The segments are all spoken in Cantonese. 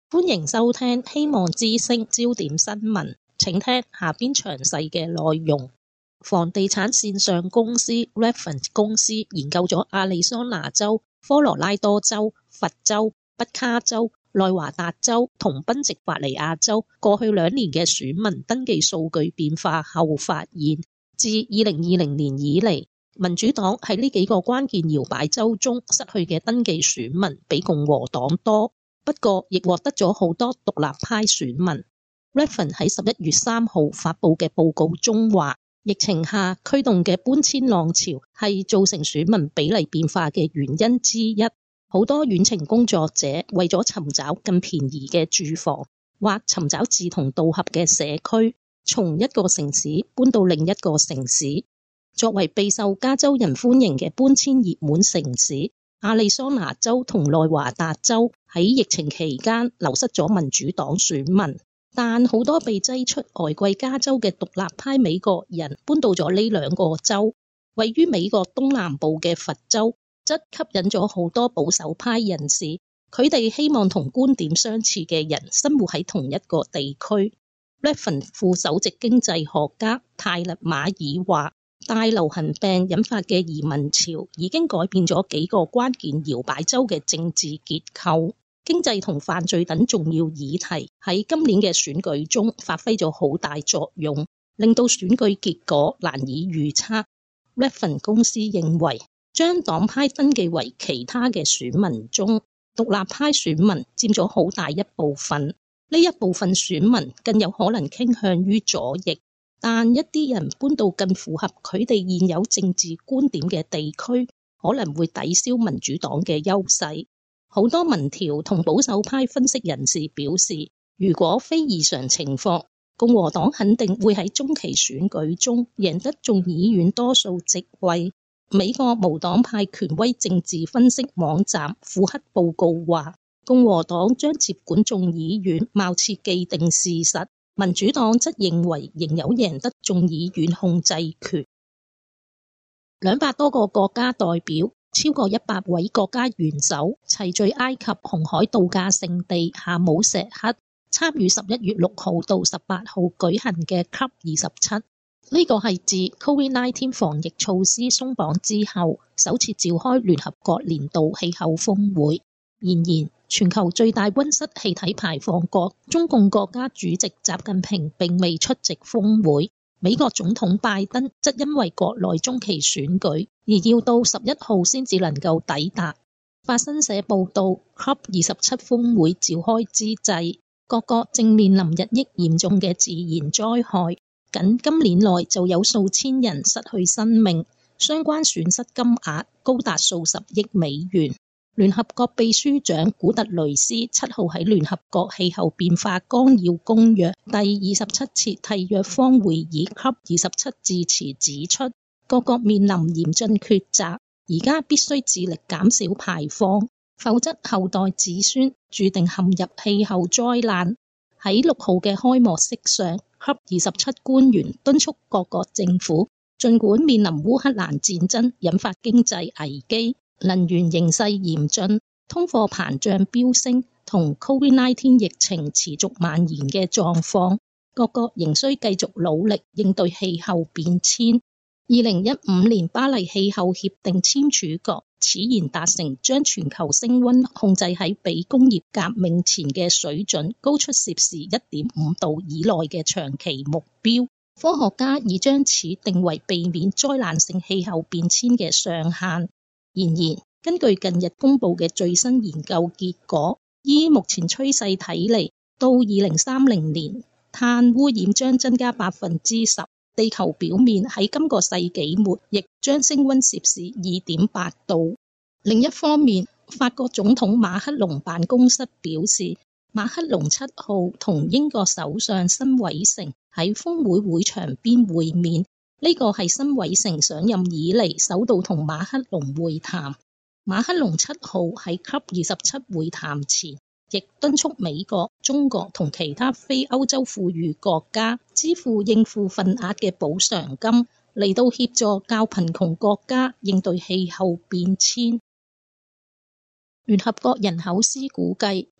歡迎收聽希望之聲焦點新聞，請聽下邊詳細嘅內容。房地產線上公司 Redfin 公司研究咗亞利桑那州、科羅拉多州、佛州、北卡州、內華達州同賓夕法尼亞州過去2年嘅選民登記數據變化後發現，自2020年以嚟，民主黨喺呢幾個關鍵搖擺州中失去嘅登記選民比共和黨多，不過亦獲得咗好多獨立派選民。Redfin 喺11月3號發佈嘅報告中話，疫情下驅動嘅搬遷浪潮係造成選民比例變化嘅原因之一。好多遠程工作者為咗尋找更便宜嘅住房，或尋找志同道合嘅社區，從一個城市搬到另一個城市。作為備受加州人歡迎嘅搬遷熱門城市，亞利桑那州同內華達州喺疫情期間流失咗民主黨選民，但好多被擠出昂貴加州嘅獨立派美國人搬到咗呢2個州。位於美國東南部嘅佛州則吸引咗好多保守派人士，佢哋希望同觀點相似嘅人生活喺同一個地區。Redfin 副首席經濟學家泰勒馬爾話，大流行病引發嘅移民潮已經改變咗幾個關鍵搖擺州嘅政治結構，經濟同犯罪等重要議題喺今年嘅選舉中發揮咗好大作用，令到選舉結果難以預測。Redfin 公司認為，將黨派登記為其他嘅選民中，獨立派選民佔咗好大一部分，呢一部分選民更有可能傾向於左翼。但一啲人搬到更符合佢哋現有政治觀點嘅地區，可能會抵消民主黨嘅優勢。好多民調同保守派分析人士表示，如果非異常情況，共和黨肯定會喺中期選舉中贏得眾議院多數席位。美國無黨派權威政治分析網站庫克報告話，共和黨將接管眾議院貌似既定事實。民主黨則認為仍有贏得眾議院控制權。200多個國家代表，超過100位國家元首齊聚埃及紅海度假勝地夏姆石克，參與11月6號到18號舉行嘅 COP27。呢個係自 COVID-19 防疫措施鬆綁之後，首次召開聯合國年度氣候峰會。然而，全球最大溫室氣體排放國中共國家主席習近平並未出席峰會，美國總統拜登則因為國內中期選舉而要到11號先至能夠抵達。法新社報道，COP27 峰會召開之際，各國正面臨日益嚴重嘅自然災害，僅今年內就有數千人失去生命，相關損失金額高達數十億美元。聯合國秘書長古特雷斯7號喺聯合國氣候變化綱要公約第27次締約方會議 COP27 致辭指出，各國面臨嚴峻抉擇，而家必須致力減少排放，否則後代子孫注定陷入氣候災難。喺6號嘅開幕式上，COP27 官員敦促各國政府，儘管面臨烏克蘭戰爭引發經濟危機、能源形勢嚴峻、通貨膨脹飆升同 COVID-19 疫情持續蔓延嘅狀況，各國仍需繼續努力應對氣候變遷。2015年巴黎氣候協定簽署國此前達成將全球升溫控制喺比工業革命前嘅水準高出攝氏 1.5 度以內嘅長期目標。科學家已將此定為避免災難性氣候變遷嘅上限。然而，根據近日公布嘅最新研究結果，依目前趨勢睇嚟，到2030年，碳污染將增加 10%， 地球表面喺今個世紀末亦將升溫攝氏 2.8 度。另一方面，法國總統馬克龍辦公室表示，馬克龍7號同英國首相辛偉誠喺峰會會場邊會面。呢個係辛偉誠上任以嚟首度同馬克龍會談。馬克龍7號喺 COP27 會談前，亦敦促美國、中國同其他非歐洲富裕國家支付應付份額嘅補償金，嚟到協助較貧窮國家應對氣候變遷。聯合國人口司估計，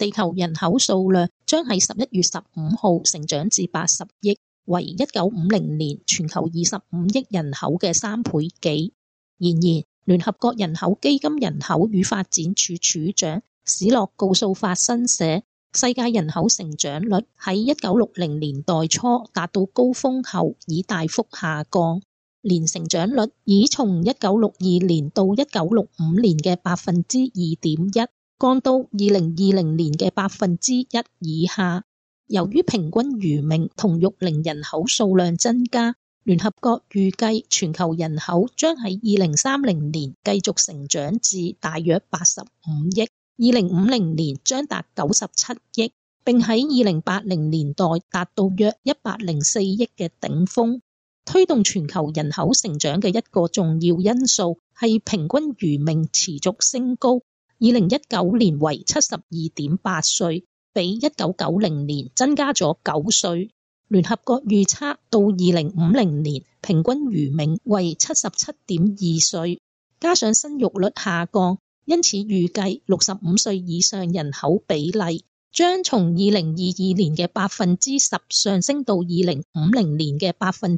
地球人口數量將喺11月15號成長至80億，為1950年全球25億人口嘅3倍幾。然而，聯合國人口基金人口與發展處處長史諾告訴法新社，世界人口成長率喺1960年代初達到高峰後已大幅下降，年成長率已從1962年到1965年嘅2.1%降到2020年嘅1%以下。由於平均餘命同育齡人口數量增加，聯合國預計全球人口將喺2030年繼續成長至大約85億，2050年將達97億，並喺2080年代達到約104億嘅頂峰。推動全球人口成長嘅一個重要因素係平均餘命持續升高，2019年為72.8歲，比1990年增加咗9歲。聯合國預測到2050年平均餘命為77.2歲，加上生育率下降，因此預計65歲以上人口比例將從2022年嘅10%上升到2050年嘅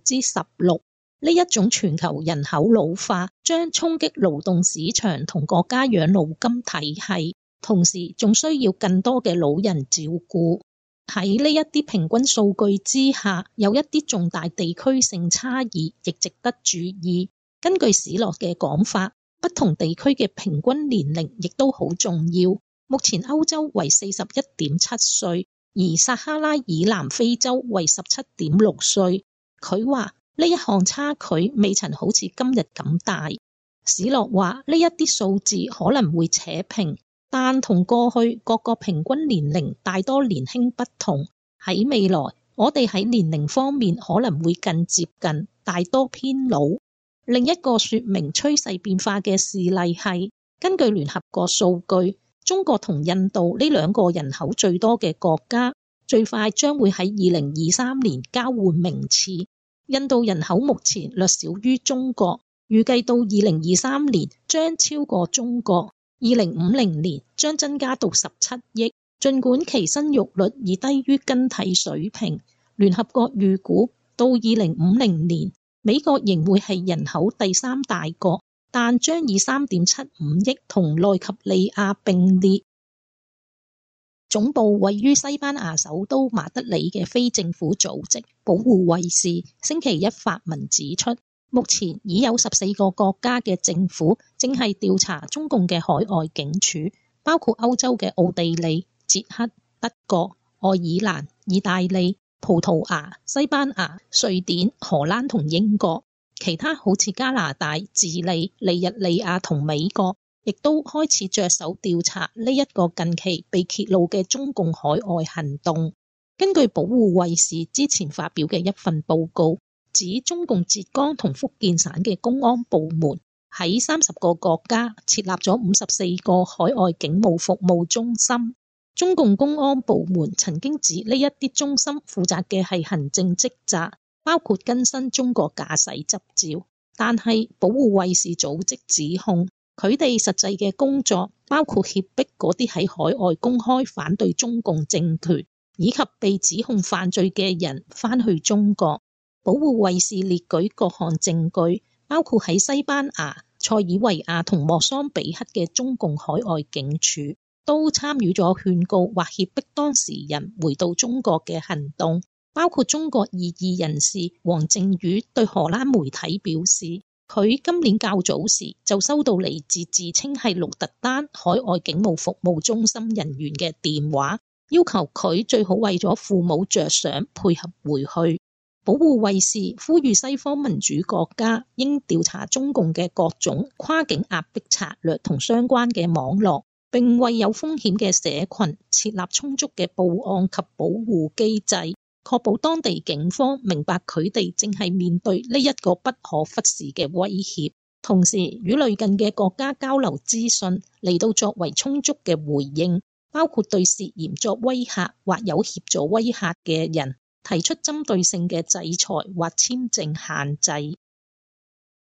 16%。呢一種全球人口老化將衝擊勞動市場同國家養老金體系，同時仲需要更多嘅老人照顧。喺呢一啲平均數據之下，有一啲重大地區性差異亦值得注意。根據史諾嘅講法，不同地區嘅平均年齡亦都好重要。目前歐洲為41.7歲，而撒哈拉以南非洲為17.6歲。佢話呢一項差距未曾好似今日咁大。史諾話呢一啲數字可能會扯平，但同過去各個平均年齡大多年輕不同，喺未來我哋喺年齡方面可能會更接近，大多偏老。另一個說明趨勢變化嘅事例係，根據聯合國數據，中國同印度呢兩個人口最多嘅國家，最快將會喺2023年交換名次。印度人口目前略少於中國，預計到2023年將超過中國。2050年將增加到17億，儘管其生育率已低於更替水平，聯合國預估到2050年，美國仍會係人口第3大國，但將以3.75億同奈及利亞並列。總部位於西班牙首都馬德里嘅非政府組織保護衛士星期一發文指出，目前已有14個國家嘅政府正係調查中共嘅海外警署，包括歐洲嘅奧地利、捷克、德國、愛爾蘭、意大利、葡萄牙、西班牙、瑞典、荷蘭同英國。其他好似加拿大、智利、尼日利亞同美國，亦都開始着手調查呢一個近期被揭露嘅中共海外行動。根據保護衛士之前發表嘅一份報告，指中共浙江同福建省嘅公安部門喺30個國家設立咗54個海外警務服務中心。中共公安部門曾經指呢一啲中心負責嘅係行政職責，包括更新中國駕駛執照。但係保護衛士組織指控，佢哋實際嘅工作包括脅迫嗰啲喺海外公開反對中共政權，以及被指控犯罪嘅人返去中國。保護衛士列舉各項證據，包括喺西班牙、塞爾維亞同莫桑比克嘅中共海外警署都參與咗勸告或脅迫當事人回到中國嘅行動。包括中國異議人士王靖宇對荷蘭媒體表示，佢今年較早時就收到嚟自自稱係鹿特丹海外警務服務中心人員嘅電話，要求佢最好為咗父母着想配合回去。保護衛士呼籲西方民主國家應調查中共嘅各種跨境壓迫策略同相關嘅網絡，並為有風險嘅社群設立充足嘅報案及保護機制，確保當地警方明白佢哋正係面對呢一個不可忽視嘅威脅，同時與類近嘅國家交流資訊嚟到作為充足嘅回應，包括對涉嫌作威嚇或有協助威嚇嘅人提出針對性嘅制裁或簽證限制。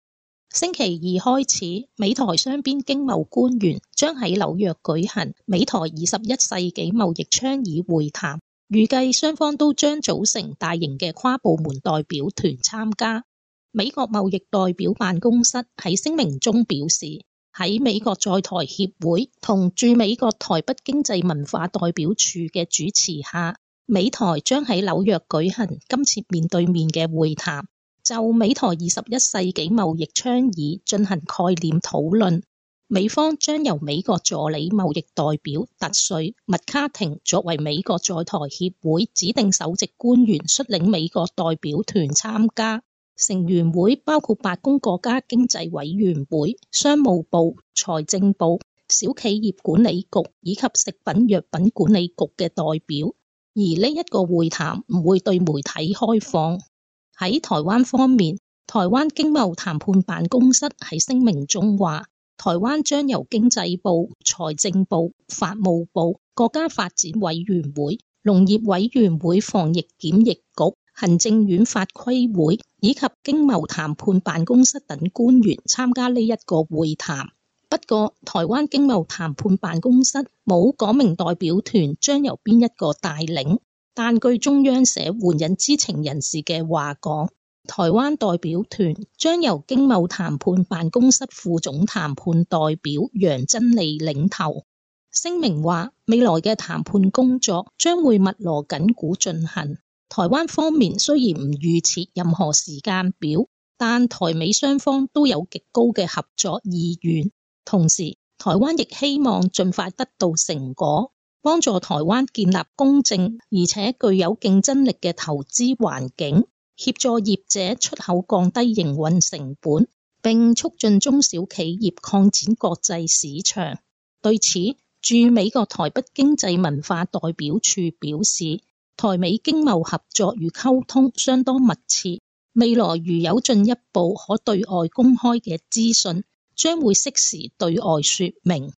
星期二開始，美台雙邊經貿官員將喺紐約舉行美台21世紀貿易倡議會談，預計雙方都將組成大型嘅跨部門代表團參加。美國貿易代表辦公室喺聲明中表示，喺美國在台協會同駐美國台北經濟文化代表處嘅主持下，美台將喺紐約舉行今次面對面嘅會談，就美台21世紀貿易倡議進行概念討論。美方將由美國助理貿易代表特瑞麥卡廷作為美國在台協會指定首席官員率領美國代表團參加。成員會包括白宮國家經濟委員會、商務部、財政部、小企業管理局以及食品藥品管理局嘅代表，而呢一個會談唔會對媒體開放。喺台灣方面，台灣經貿談判辦公室喺聲明中話，台灣將由經濟部、財政部、法務部、國家發展委員會、農業委員會防疫檢疫局、行政院法規會以及經貿談判辦公室等官員參加呢一個會談。不過，台灣經貿談判辦公室冇講明代表團將由邊一個帶領，但據中央社援引知情人士嘅話講，台灣代表團將由經貿談判辦公室副總談判代表楊真利領頭。聲明話，未來嘅談判工作將會密鑼緊鼓進行。台灣方面雖然唔預設任何時間表，但台美雙方都有極高嘅合作意願。同時，台灣亦希望盡快得到成果，幫助台灣建立公正而且具有競爭力嘅投資環境，協助業者出口降低營運成本，並促進中小企業擴展國際市場。對此，駐美國台北經濟文化代表處表示，台美經貿合作與溝通相當密切，未來如有進一步可對外公開嘅資訊，將會適時對外說明。